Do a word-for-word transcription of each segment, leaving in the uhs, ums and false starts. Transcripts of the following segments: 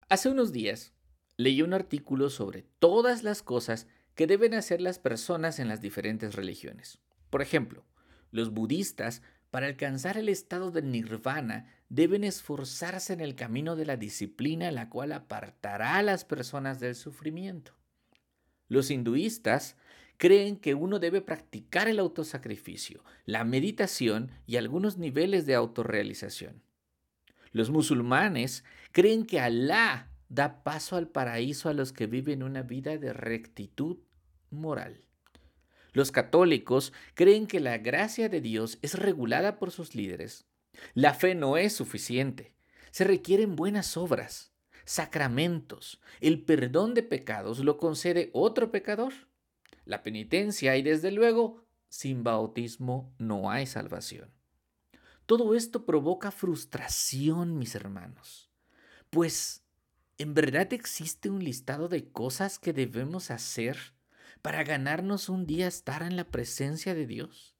Hace unos días leí un artículo sobre todas las cosas que deben hacer las personas en las diferentes religiones. Por ejemplo, los budistas, para alcanzar el estado de nirvana, deben esforzarse en el camino de la disciplina, la cual apartará a las personas del sufrimiento. Los hinduistas creen que uno debe practicar el autosacrificio, la meditación y algunos niveles de autorrealización. Los musulmanes creen que Alá da paso al paraíso a los que viven una vida de rectitud moral. Los católicos creen que la gracia de Dios es regulada por sus líderes. La fe no es suficiente. Se requieren buenas obras, sacramentos. El perdón de pecados lo concede otro pecador. La penitencia y desde luego, sin bautismo no hay salvación. Todo esto provoca frustración, mis hermanos, pues ¿en verdad existe un listado de cosas que debemos hacer para ganarnos un día estar en la presencia de Dios?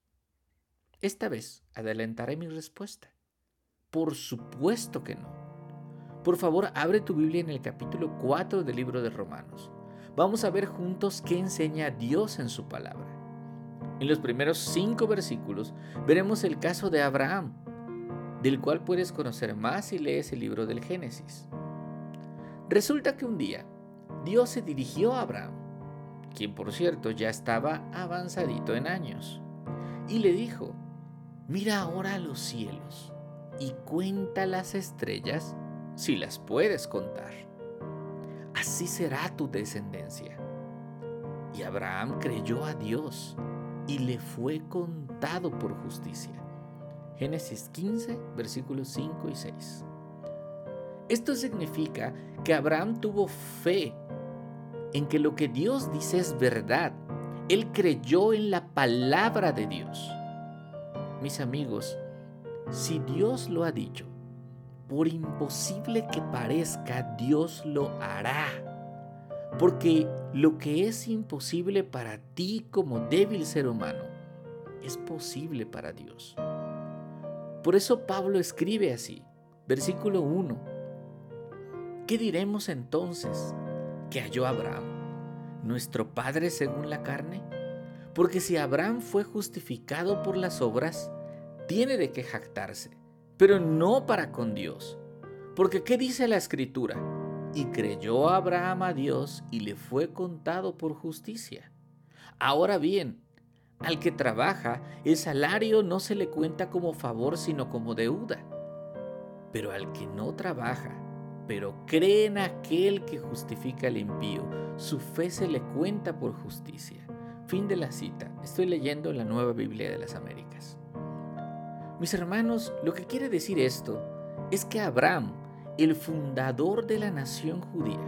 Esta vez adelantaré mi respuesta. Por supuesto que no. Por favor, abre tu Biblia en el capítulo cuatro del libro de Romanos. Vamos a ver juntos qué enseña Dios en su palabra. En los primeros cinco versículos veremos el caso de Abraham, del cual puedes conocer más si lees el libro del Génesis. Resulta que un día Dios se dirigió a Abraham, quien por cierto ya estaba avanzadito en años, y le dijo: mira ahora a los cielos y cuenta las estrellas si las puedes contar. Así será tu descendencia. Y Abraham creyó a Dios y le fue contado por justicia. Génesis quince, versículos cinco y seis. Esto significa que Abraham tuvo fe en que lo que Dios dice es verdad. Él creyó en la palabra de Dios. Mis amigos, si Dios lo ha dicho, por imposible que parezca, Dios lo hará. Porque lo que es imposible para ti como débil ser humano, es posible para Dios. Por eso Pablo escribe así, versículo uno. ¿Qué diremos entonces que halló Abraham, nuestro padre según la carne? Porque si Abraham fue justificado por las obras, tiene de qué jactarse, pero no para con Dios. Porque ¿qué dice la Escritura? Y creyó Abraham a Dios y le fue contado por justicia. Ahora bien, al que trabaja, el salario no se le cuenta como favor, sino como deuda. Pero al que no trabaja, pero cree en aquel que justifica al impío, su fe se le cuenta por justicia. Fin de la cita. Estoy leyendo la Nueva Biblia de las Américas. Mis hermanos, lo que quiere decir esto es que Abraham, el fundador de la nación judía,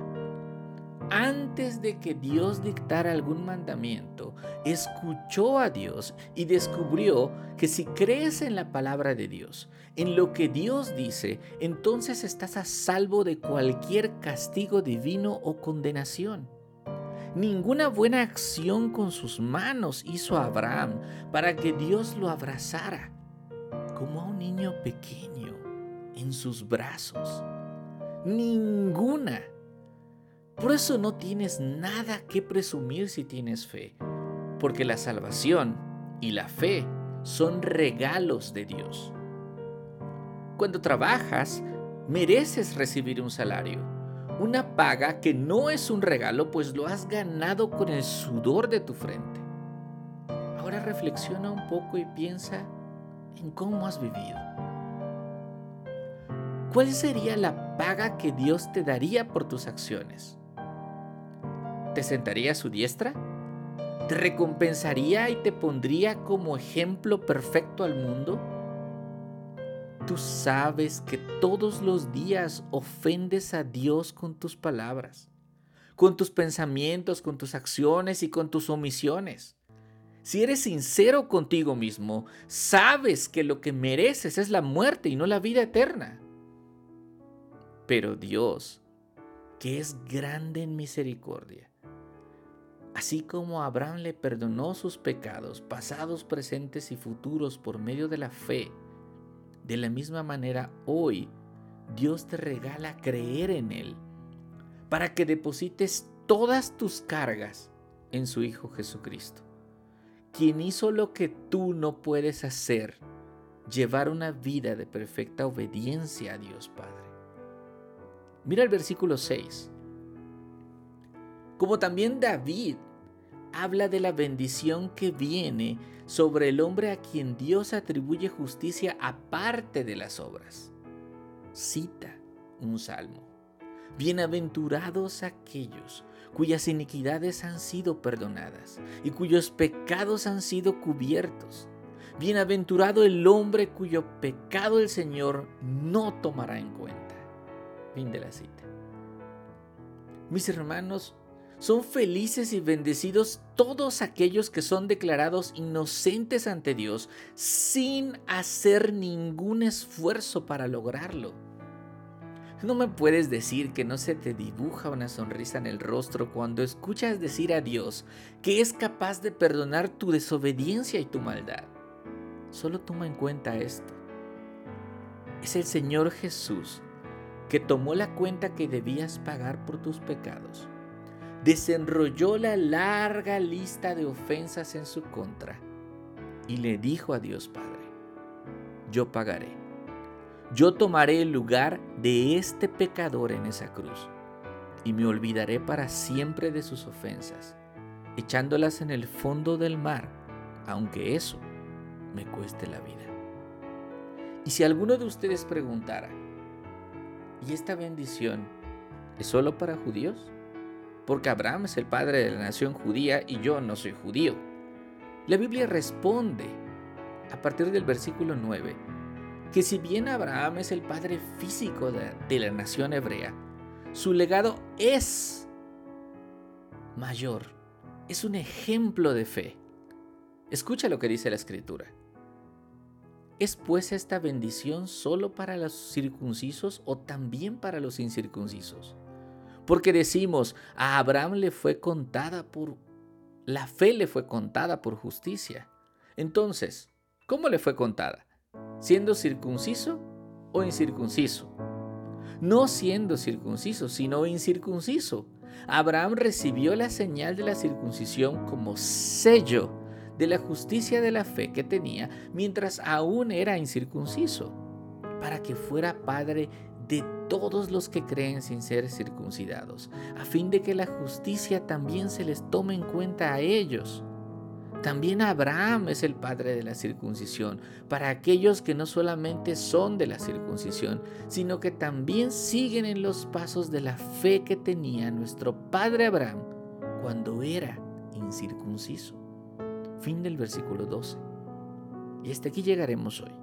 antes de que Dios dictara algún mandamiento, escuchó a Dios y descubrió que si crees en la palabra de Dios, en lo que Dios dice, entonces estás a salvo de cualquier castigo divino o condenación. Ninguna buena acción con sus manos hizo a Abraham para que Dios lo abrazara, como a un niño pequeño en sus brazos. Ninguna. Por eso no tienes nada que presumir si tienes fe, porque la salvación y la fe son regalos de Dios. Cuando trabajas, mereces recibir un salario, una paga que no es un regalo, pues lo has ganado con el sudor de tu frente. Ahora reflexiona un poco y piensa en cómo has vivido. ¿Cuál sería la paga que Dios te daría por tus acciones? ¿Te sentaría a su diestra? ¿Te recompensaría y te pondría como ejemplo perfecto al mundo? Tú sabes que todos los días ofendes a Dios con tus palabras, con tus pensamientos, con tus acciones y con tus omisiones. Si eres sincero contigo mismo, sabes que lo que mereces es la muerte y no la vida eterna. Pero Dios, que es grande en misericordia, así como a Abraham le perdonó sus pecados, pasados, presentes y futuros por medio de la fe, de la misma manera hoy Dios te regala creer en Él para que deposites todas tus cargas en su Hijo Jesucristo, quien hizo lo que tú no puedes hacer, llevar una vida de perfecta obediencia a Dios Padre. Mira el versículo seis. Como también David habla de la bendición que viene sobre el hombre a quien Dios atribuye justicia aparte de las obras. Cita un salmo. Bienaventurados aquellos cuyas iniquidades han sido perdonadas y cuyos pecados han sido cubiertos. Bienaventurado el hombre cuyo pecado el Señor no tomará en cuenta. Fin de la cita. Mis hermanos, son felices y bendecidos todos aquellos que son declarados inocentes ante Dios sin hacer ningún esfuerzo para lograrlo. No me puedes decir que no se te dibuja una sonrisa en el rostro cuando escuchas decir a Dios que es capaz de perdonar tu desobediencia y tu maldad. Solo toma en cuenta esto. Es el Señor Jesús que tomó la cuenta que debías pagar por tus pecados. Desenrolló la larga lista de ofensas en su contra y le dijo a Dios Padre: yo pagaré. Yo tomaré el lugar de este pecador en esa cruz y me olvidaré para siempre de sus ofensas, echándolas en el fondo del mar, aunque eso me cueste la vida. Y si alguno de ustedes preguntara: ¿y esta bendición es solo para judíos? Porque Abraham es el padre de la nación judía y yo no soy judío. La Biblia responde, a partir del versículo nueve, que si bien Abraham es el padre físico de, de la nación hebrea, su legado es mayor, es un ejemplo de fe. Escucha lo que dice la Escritura. ¿Es pues esta bendición solo para los circuncisos o también para los incircuncisos? Porque decimos, a Abraham le fue contada por, la fe le fue contada por justicia. Entonces, ¿cómo le fue contada? ¿Siendo circunciso o incircunciso? No siendo circunciso, sino incircunciso. Abraham recibió la señal de la circuncisión como sello de la justicia de la fe que tenía mientras aún era incircunciso, para que fuera padre de todos los que creen sin ser circuncidados, a fin de que la justicia también se les tome en cuenta a ellos. También Abraham es el padre de la circuncisión, para aquellos que no solamente son de la circuncisión, sino que también siguen en los pasos de la fe que tenía nuestro padre Abraham cuando era incircunciso. Fin del versículo doce. Y hasta aquí llegaremos hoy.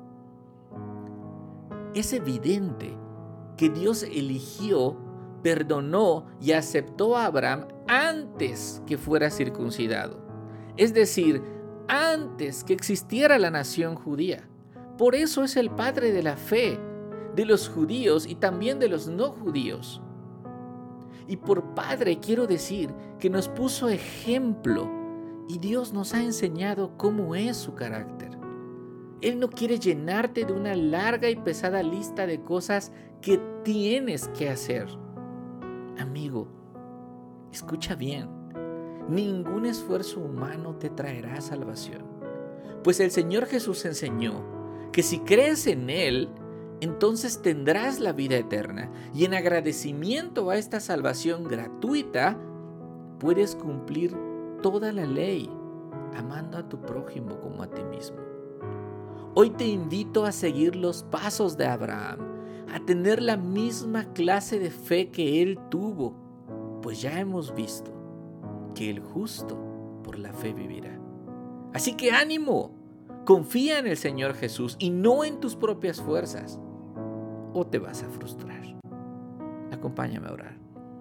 Es evidente que Dios eligió, perdonó y aceptó a Abraham antes que fuera circuncidado. Es decir, antes que existiera la nación judía. Por eso es el padre de la fe, de los judíos y también de los no judíos. Y por padre quiero decir que nos puso ejemplo y Dios nos ha enseñado cómo es su carácter. Él no quiere llenarte de una larga y pesada lista de cosas que tienes que hacer. Amigo, escucha bien. Ningún esfuerzo humano te traerá salvación, pues el Señor Jesús enseñó que si crees en Él, entonces tendrás la vida eterna y en agradecimiento a esta salvación gratuita, puedes cumplir toda la ley, amando a tu prójimo como a ti mismo. Hoy te invito a seguir los pasos de Abraham, a tener la misma clase de fe que él tuvo, pues ya hemos visto que el justo por la fe vivirá. Así que ánimo, confía en el Señor Jesús y no en tus propias fuerzas, o te vas a frustrar. Acompáñame a orar.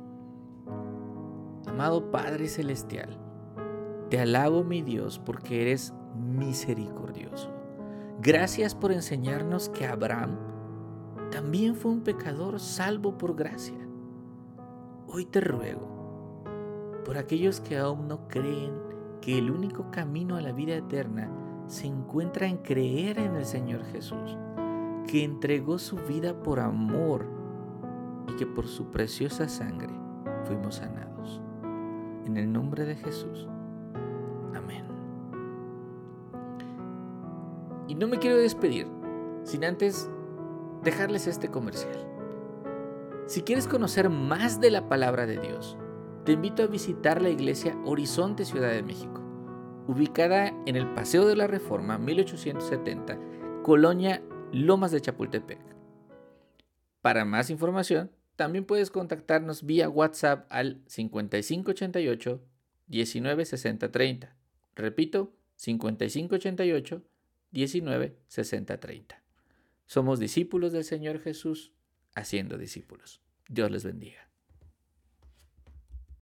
Amado Padre Celestial, te alabo, mi Dios, porque eres misericordioso. Gracias por enseñarnos que Abraham también fue un pecador salvo por gracia. Hoy te ruego por aquellos que aún no creen que el único camino a la vida eterna se encuentra en creer en el Señor Jesús, que entregó su vida por amor y que por su preciosa sangre fuimos sanados. En el nombre de Jesús. Amén. Y no me quiero despedir sin antes dejarles este comercial. Si quieres conocer más de la palabra de Dios, te invito a visitar la iglesia Horizonte Ciudad de México, ubicada en el Paseo de la Reforma mil ochocientos setenta, Colonia Lomas de Chapultepec. Para más información, también puedes contactarnos vía WhatsApp al cincuenta y cinco ochenta y ocho, diecinueve sesenta treinta. Repito, cincuenta y cinco ochenta y ocho, diecinueve sesenta treinta. Somos discípulos del Señor Jesús, haciendo discípulos. Dios les bendiga.